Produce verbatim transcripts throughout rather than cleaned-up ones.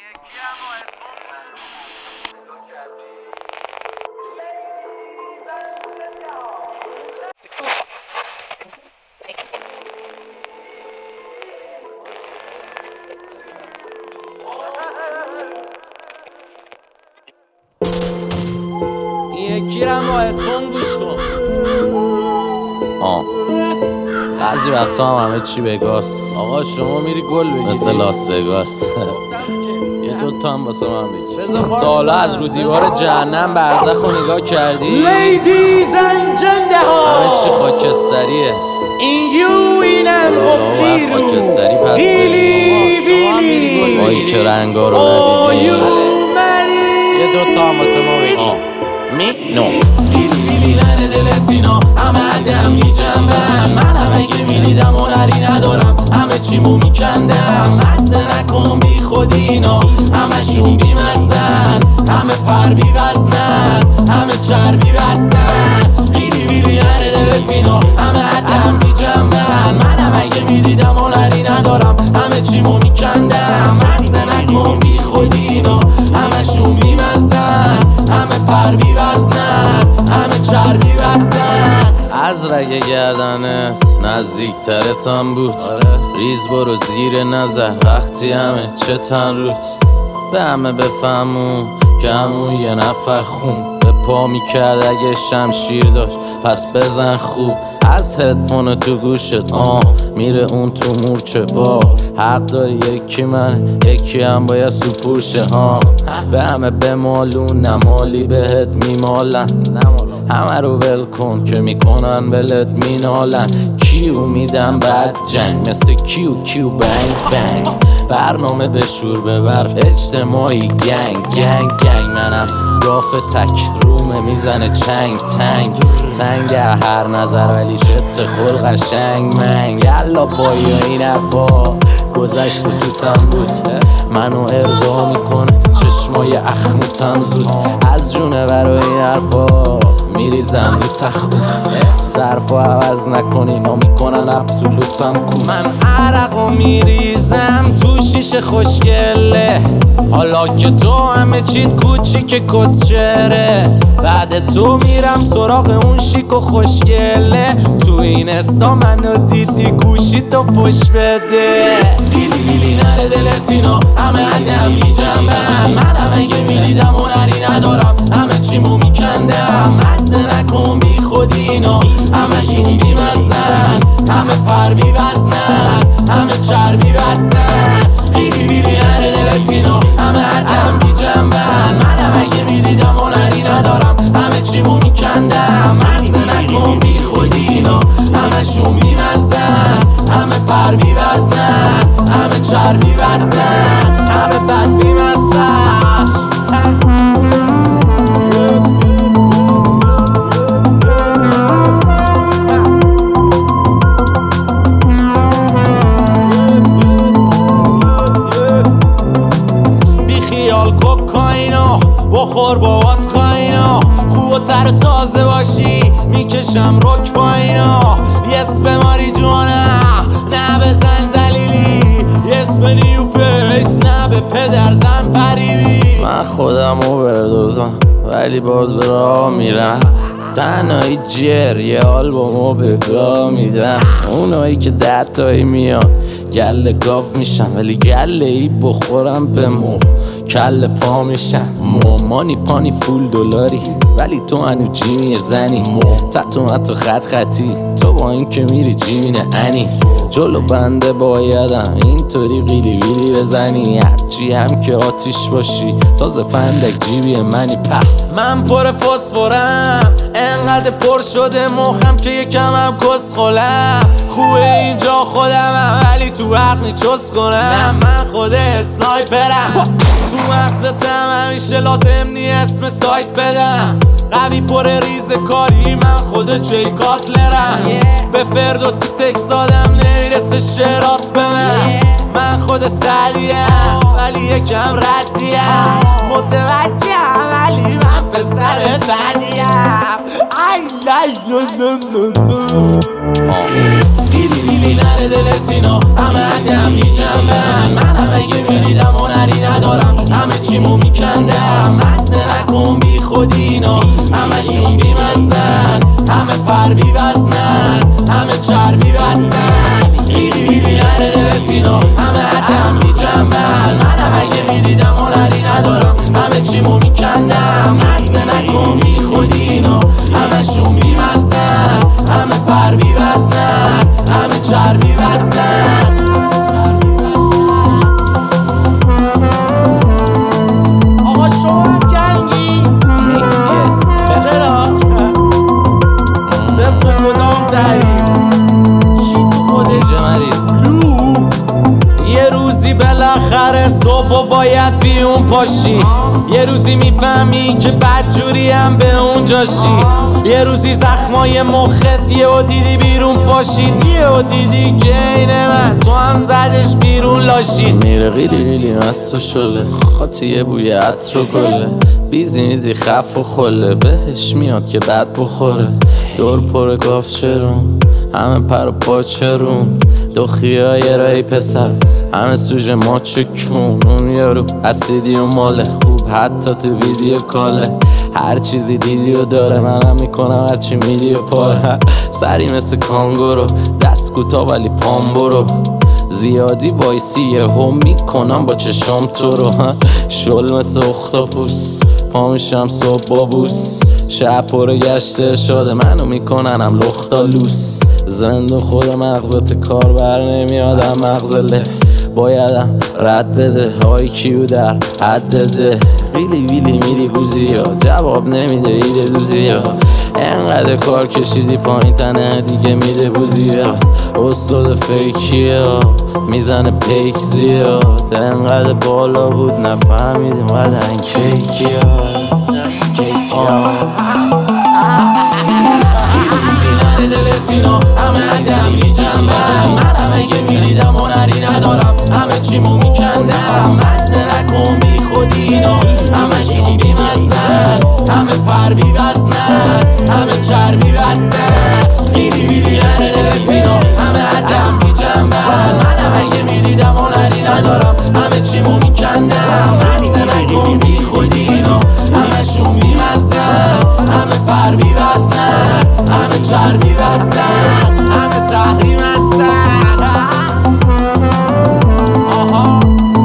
یکی رم با هدفون گوش کن. آه بعضی وقتا هم همه چی بگاست. آقا شما میری گل بگیری مثل لاس وگاس. یه دوتا هم واسه من بگیر. تا حالا از رو دیوار جهنم برزخ رو نگاه کردی؟ Ladies and gentlemen همه چی خاکستریه. این یو اینم غفلی رو خاکستری پس بیلی بیلی بایی که رنگا رو ندیدی. یه دوتا هم واسه ما بگیر. می نو بیلی بیلی نره دلت اینا همه عدم می جنبن منم اگه می دیدم هنری ندارم همه چیمو می کندم مزه نکن بی خودی اینا همه شون بی مزن همه پر بی وزنن همه چربی بستن بیلی بیلی نره دلت اینا همه عدم می جنبن منم اگه می دیدم هنری ندارم همه چیمو می کندم مزه نکن بی خودی اینا همه شون بی مزن همه پر بی وزنن همه چربی بستن. از رگ گردنت نزدیک ترتم بود. ریز برو زیر نظر وقتی همه چه تن روت به همه بفهمون که همون یه نفر خون به پا میکرد اگه شمشیر داشت پس بزن خوب. از هدفون تو گوشت آه میره اون تو مورچه وا حق داری یکی من یکی هم باید سپوشه ها به همه بمالون نمالی بهت میمالن همه رو ول کن که میکنن ولت مینالن کیو میدم بعد جنگ مثل کیو کیو بنگ بنگ برنامه به شور ببر اجتماعی گنگ گنگ گنگ منم گاف تک رومه میزنه چنگ تنگ تنگ هر نظر ولی شت خلق قشنگ منگ یلا پایی این حرفا گذشت تو تم بود منو ارضا میکنه چشمای اخموتم زود از جونه برای این حرفا میریزم رو تخوف ظرفا عوض نکنی نا میکنن ابسولوتم کوف من عرقو میریزم تو شیشه خوشگله حالا که تو همه چیت کوچیک کسچره بعد تو میرم سراغ اون شیک و خوشگله تو این استا منو دیدی گوشی تو فش بده بیلی بیلی نره دلت اینا همه عدم می جنبن منم اگه می دیدم هنری ندارم همه چیمو می کندم مزه نکن بی خودی اینا همه شون بی مزن همه پر بی وزنن همه چربی بستن بیلی بیلی نره دلت اینا همه عدم بی جنبن منم اگه می دیدم هنری ندارم همه چیمو می کندم مزه نکن بی خودی اینا همه شون بی مزن همه پر بی وزنن همه چربی بستن همه بد بی مصرف بی خیال کوکائینا بخور با واتکائینا خوب و تر تازه باشی میکشم رک با اینا یس به ماری جوانا نه بزن زلیلی یس به نیو فیس نه به پدر زن فریبی من خودم رو بردازم ولی باز را میرم تنهایی جر یه آلبومو به گاه میدم اونایی که ده تایی میان گله گاف میشم ولی گله ای بخورم به مو کل پا میشم مامانی پانی فول دلاری ولی تو هنو جیمی زنی تتو متو خط خطی تو با این که میری جیمینه انی جلو بنده بایدم اینطوری قیلی ویلی بزنی هرچی هم که آتیش باشی تازه فندک جیبی منی په من پر فسفورم انقدر پر شده مخم که یکم هم کس خولم خوبه اینجا خودمم ولی تو عقلی چس کنم من خود اسنایپرم تو مغزتم همیشه لازم نی اسم سایت بدم قوی پر ریز کاری من خود جی کاتلرم به فردوسی تکس دادم نمیرسه شرات به من من خود سلیم ولی یکم ردیم متوجهم ولی من پسر بدیم I دیدی بیلی نره دلت اینا همه عدم میجنبن منم اگه میدیدم هنری ندارم همه چیمو میکندم مست نکن بی خود اینا همه شون بی مزن همه پر بی وزنن همه چربی بستن دیدی بیلی نره دلت اینا همه عدم میجنبن منم اگه میدیدم هنری ندارم همه چیمو میکندم مست نکن بی خود اینا همه شون بی مزن همه پر بی وزنن همه چربی بستن آقا شما هم گنگی؟ چرا؟ طبق کدام تعریف؟ چی تو خودت؟ جوجه مریض یه روزی بالاخره صبح باید بیون پاشی یه روزی میفهمی که بدجوری هم به اونجاشی یه روزی زخمای مخت یه و دیدی بیرون پاشید یه و دیدی که اینه من تو هم زدش بیرون لاشید میره قیلی قیلی مست و شله خاطی یه بوی عطر و گله بیزی میزی خف و خله بهش میاد که بد بخوره دور پر گاف چرون همه پر و پا چرون دو خیای رای پسر همه سوژه ما چکون اون یارو اسیدی و ماله خوب حتی تو ویدیو کاله هر چیزی دیدی و داره منم میکنم هرچی میدی و پاره سری مثل کانگورو دست کوتا ولی پام برو زیادی وایسی یه هم میکنم با چشام تو رو شل مثل اختاپوس پا میشم صبح با بوس شب پره گشته شده منو میکنن هم لختالوس زند و خود مغزت کار بر نمیادم مغزله بایدم رد بده های کیو در حد ده ویلی ویلی میری گوزی ها جواب نمیده ایده دوزی ها انقدر کار کشیدی پایین تنه دیگه میده بوزی ها استاد فیکی ها میزنه پیک زیاد انقدر بالا بود نفهمیدیم قدن کیکی ها دلت اینا همه عدم میجنبن منم اگه میدیدم هنری ندارم همه چیمو میکندم مست نکن بی خود اینا همه شون بی مزن همه پر بی وزنن همه چربی بستن بیلی بیلی نره دلت اینا همه عدم میجنبن منم اگه میدیدم هنری ندارم همه چیمو میکندم مست نکن بی خود اینا همه شون بی مزن همه پر بی وزنن همه چربی بستن همه تحریم هستن آها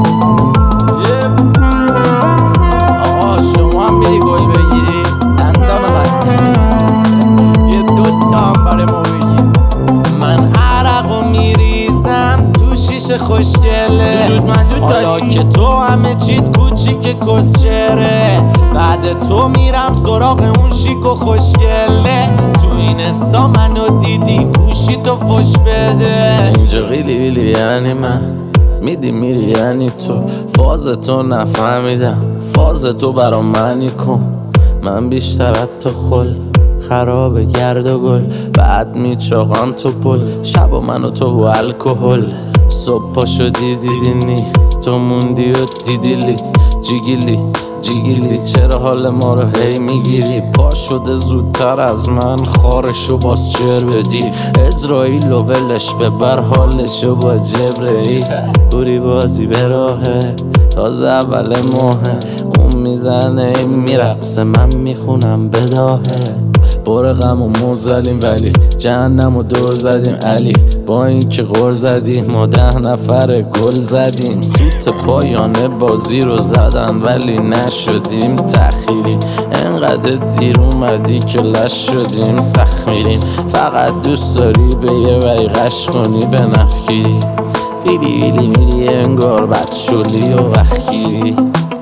آقا شما هم میری گل بگیری دندان من یه دوتا هم برای ما بگیر من عرقو میریزم تو شیشه خوشگله حالا که تو همه چیت کوچیک کسچره بعد تو میرم سراغ اون شیک و خوشگله تو این استا منو دیدی گوشی تو فش بده اینجا قیلی قیلی یعنی من میدی میری یعنی تو فاز تو نفهمیدم فاز تو برا منی کن من بیشتر حتی خل خراب گرد و گل بعد میچاقم تو پل شب و من و تو و الکل صبح پا شدی دیدینی تو موندی و دیدیلی جیگیلی جیگیلی چرا حال ما رو هی میگیری پا شده زودتر از من خارشو باز شعر بدی ازرائیل و ولش ببر حالشو با جبرئیل بوری بازی به راهه تازه اول ماهه اون میزنه میرقصه من میخونم بداهه بار غم و موزلیم ولی جهنم و دور زدیم علی با این که غور زدیم ما ده نفر گل زدیم سوت پایانه بازی رو زدن ولی نشدیم تأخیری انقدر دیر اومدی که لش شدیم سخت میریم فقط دوست داری به یه وری غش کنی به نفگیری ویلی ویلی میری انگار بد شلی و وخگیری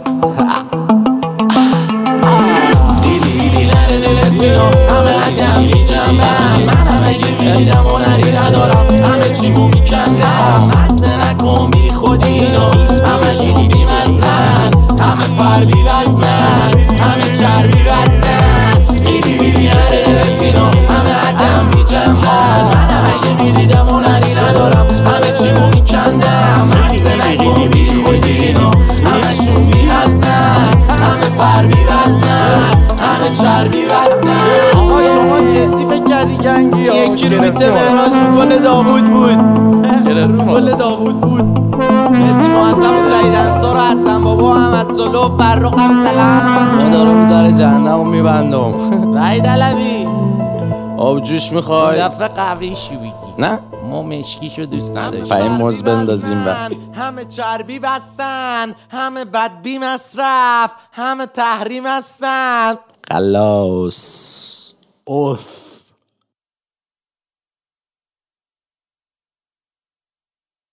همه عدم میجنبن منم اگه میدیدم هنری ندارم همه چیمو میکندم مست نکن بی خود اینا همه شون بی مزن همه پر بی وزنن همه چربی بستن بیلی بیلی نره دلت اینا همه عدم میجنبن منم اگه میدیدم هنری ندارم همه چیمو میکندم مست نکن بی خود اینا همه شون بی مزن همه پر بی وزنن همه چربی بستن آقا شما جدی حسن بابا هم از جلو فرقم سلام مدارم در جهنم میبندم وحید علوی آب جوش میخوای؟ دفعه قهوه شو بگی نه ما مشکیشو دوست نداشتیم پای موز بندازیم و همه چربی بستن، همه بدبی مصرف، همه تحریم هستن. خلاص اوف